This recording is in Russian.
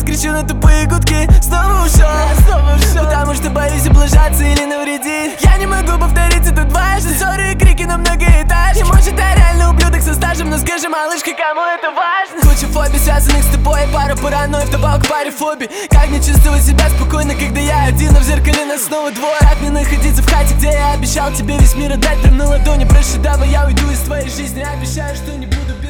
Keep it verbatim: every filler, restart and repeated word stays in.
раз кричу на тупые гудки. Снова ушел, снова ушел, потому что боюсь облажаться или навредить. Я не могу повторить это дважды. Ссоры и крики на многоэтажке. Может, я реально ублюдок со стажем, но скажи, малышка, кому это важно? Куча фобий, связанных с тобой, пара паранойи, вдобавок к паре фобий. Как мне чувствовать себя спокойно, когда я один, а в зеркале нас снова двое? Как мне находиться в хате, где я обещал тебе весь мир отдать? Прям на ладони, прошу, давай я уйду из твоей жизни. Обещаю, что не буду